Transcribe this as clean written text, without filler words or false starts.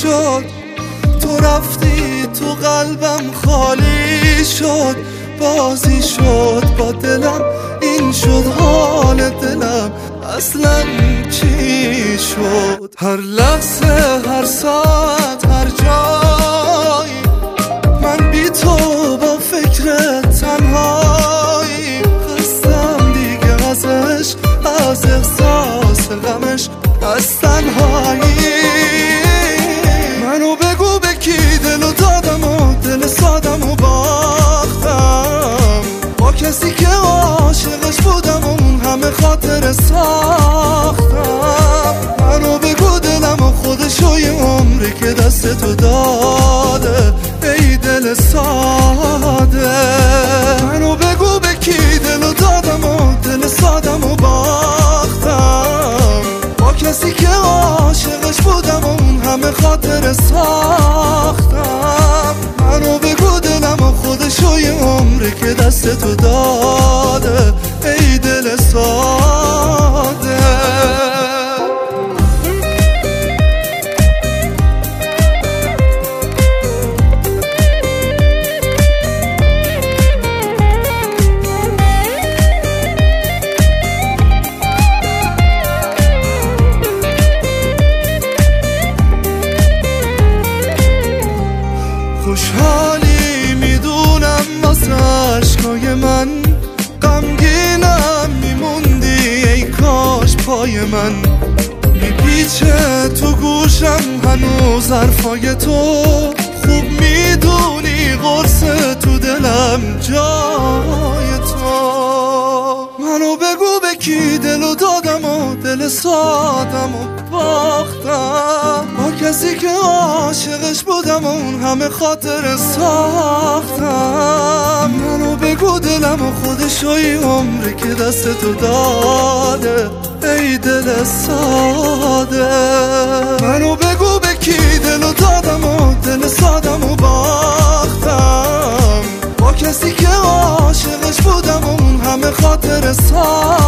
شد، تو رفتی تو قلبم خالی شد، بازی شد با دلم، این شد حال دلم، اصلا چی شد؟ هر لحظه هر ساعت هر جایی من بی تو با فکر تنهایی، خستم دیگه از عشق، از احساس غمش، از تنهایی. منو بگو به کی دلو دادم و دل سادم و باختم، با کسی که عاشقش بودم و اون همه خاطر ساختم. منو بگو دلم و خودشو یه عمری که دست تو داده، ای دل ساده. منو بگو به کی دلو دادم و دل سادم و باختم، با کسی که عاشقش بودم و اون همه خاطر ساختم. منو بگو دلم و خودشو یه عمری که دست تو داده، ای دل ساده. خوشحالی میدونم واسه عشقای من، غمگینم میموندی ای کاش پای من، میپیچه تو گوشم هنوز حرفای تو، خوب میدونی قرص تو دلم جای تو. منو بگو به کی دلو دادم و دل سادم و باختم، با کسی که عاشقش بودم و اون همه خاطر ساختم. منو بگو دلم و خودشو یه عمری که دست تو داده، ای دل ساده. منو بگو به کی دلو دادم و دل سادم و باختم، با کسی که عاشقش بودم و اون همه خاطر ساختم.